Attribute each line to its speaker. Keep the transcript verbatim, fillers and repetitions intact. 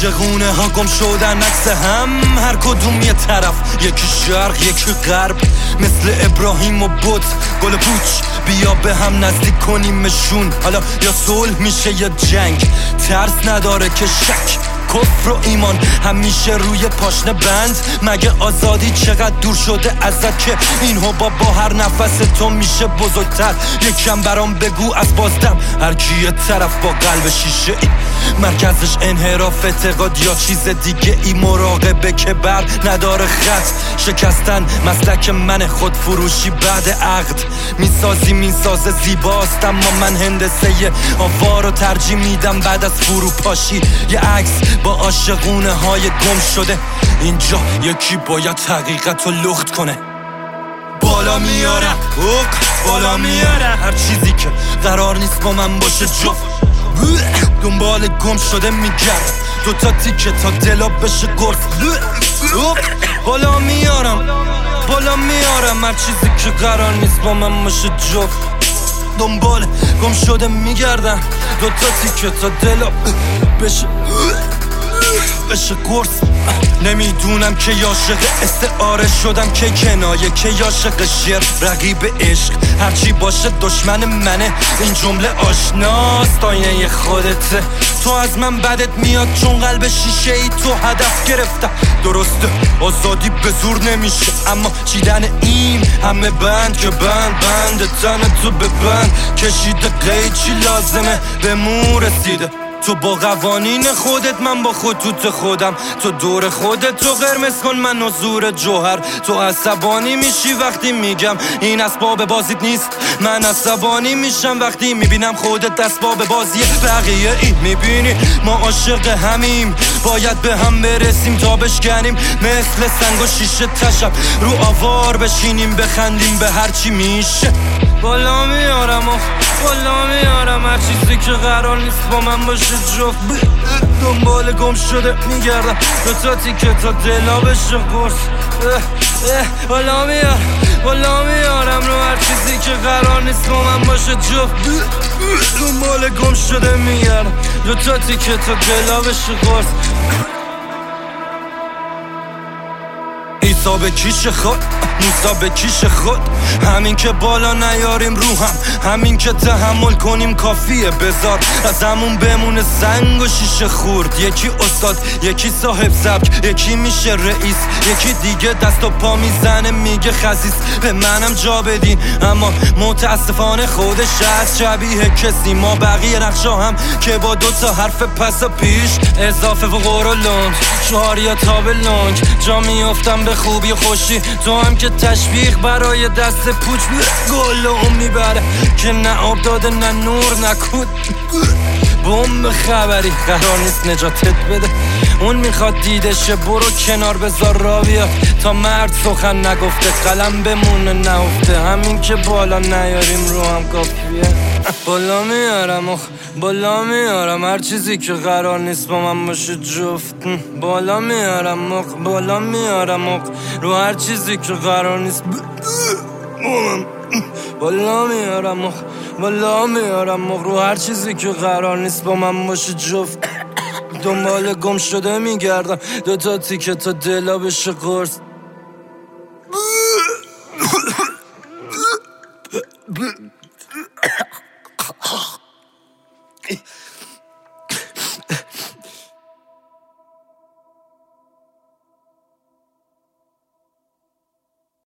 Speaker 1: عاشقونه ها گم شدن عکس هم، هر کدوم یه طرف، یکی شرق یکی غرب، مثل ابراهیم و بت گل پوچ. بیا به هم نزدیک کنیمشون، حالا یا صلح میشه یا جنگ. ترس نداره که شک، کفر و ایمان همیشه روی پاشنه بند. مگه آزادی چقدر دور شده ازت که این حباب با هر نفس تو میشه بزرگتر؟ یکم برام بگو از بازدم، هر کی یه طرف با قلب شیشه ای، مرکزش انحراف اعتقاد یا چیز دیگه ای. مراقبه که بر نداره خط، شکستن مسلک من، خود فروشی بعد عقد. میسازی میسازه زیباست، اما من هندسه آوارو ترجیح میدم بعد از فروپاشی. یه عکس با عاشقونه های گم شده، اینجا یکی باید حقیقت رو لخت کنه. بالا میارم اوک بالا میارم هر چیزی که قرار نیست با من باشه جفت. دنبال گم شده میگرد، دوتا تیکه تا دلا بشه گرس. بالا میارم بالا میارم هر چیزی که قرار نیست با من باشه جفت. دنبال گم شده میگردم، دوتا تیکه تا دلا بشه بشه گرس. نمیدونم که عاشق استعاره شدم که کنایه، که عاشق شعر رقیب عشق. هرچی باشه دشمن منه، این جمله آشناست آینه خودته. تو از من بدت میاد چون قلب شیشه ای تو هدف گرفتم. درسته آزادی به زور نمیشه، اما چیدن این همه بند که بند بند تن تو به بند کشیده. قید چی لازمه به مو رسیده، تو با قوانین خودت من با خطوط خودم. تو دور خودت تو قرمز کن من حضور جوهر. تو عصبانی میشی وقتی میگم این اسباب بازیت نیست، من عصبانی میشم وقتی میبینم خودت اسباب بازی بقیه ای. میبینی ما عاشق همیم، باید به هم برسیم تا بشکنیم، مثل سنگ و شیشه تشب رو آوار بشینیم بخندیم به هرچی میشه. بالا میارم و بالا میارم هر چیزی که قرار نیست با من باشه جفت. دنبال گم شده میگردم، دوتا تیکه تا دلا بشه قرص. بالا میارم بالا میارم رو هر چیزی که قرار نیست با من باشه جفت. دنبال گم شده میگردم، دوتا تیکه تا دلا بشه قرص. عیسی به کیش خود، موسی به کیش خود، همین که بالا نیاریم رو هم، همین که تحمل کنیم کافیه. بذار از همون بمونه سنگ و شیشه خورد. یکی استاد یکی صاحب سبک، یکی میشه رئیس، یکی دیگه دست و پا میزنه میگه خسیس. به منم جا بدین اما متاسفانه خودش از شبیه کسی. ما بقیه نقشا هم که با دوتا حرف پس و پیش اضافه و قور و لنگ، چهار یا تاب لنگ جا میافتم به خوبی و خوشی. تو هم که تشویق برای دست پوچ گل اون میبره که نه آب داده نه نور نکود. بمب خبری قرار نیست نجاتت بده، اون میخواد دیدشه. برو کنار بذار را بیاد تا مرد سخن نگفته قلم بمونه نهفته. همین که بالا نیاریم رو هم کافیه. بالا میارم اخ بالا میارم هر چیزی که قرار نیست با من باشه جفت. بالا میارم اخ بالا میارم اخ رو هر چیزی که قرار نیست. بالا میارم اخ بالا میارم اخ رو هر چیزی که قرار نیست با من باشه جفت. دنبال گم شده میگردم، دوتا تیکه تا دلا بشه قرص.